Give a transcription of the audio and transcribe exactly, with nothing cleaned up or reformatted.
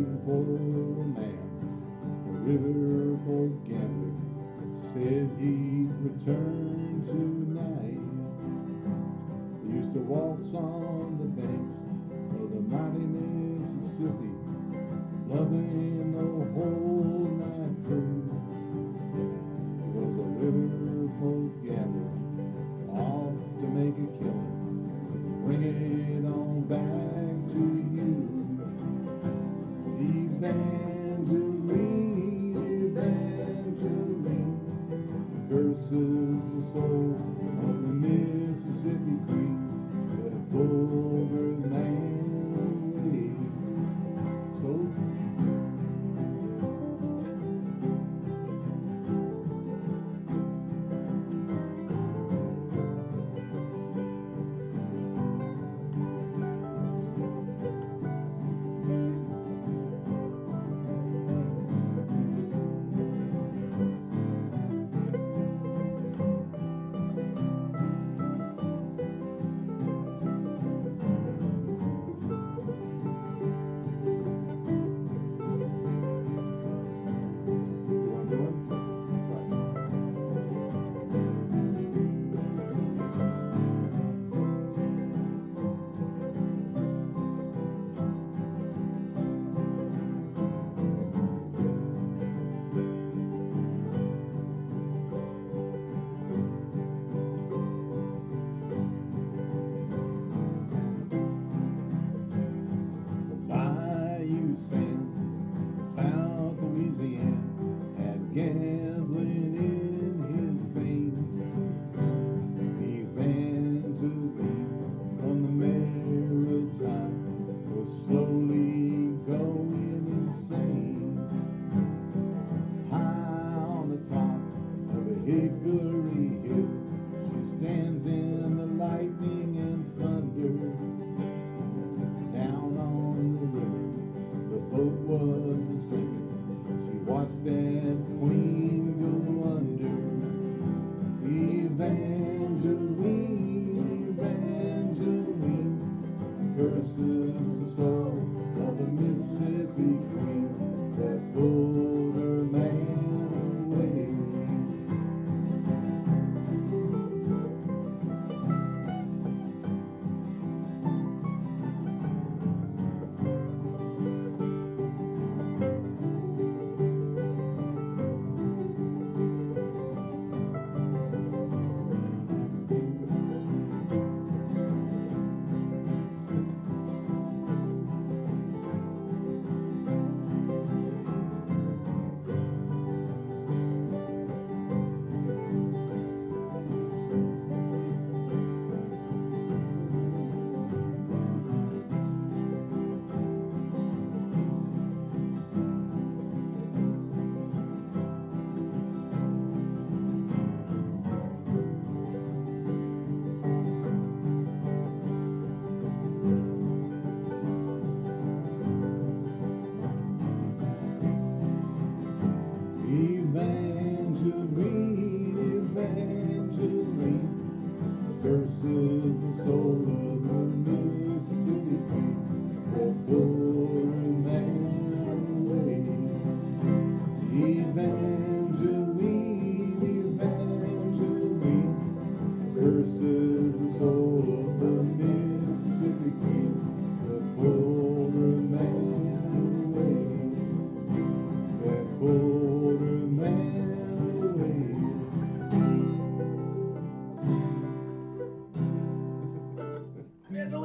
for a man. The riverboat gambler said he'd return tonight. They used to waltz on the banks of the mighty Mississippi, loving the whole night through. It was a riverboat gambler off to make a killing. Bring it on back to you. Evangeline, Evangeline, curses the soul of the Mississippi Queen that pulled her man away. So Bayou Sand, South Louisiana, had gas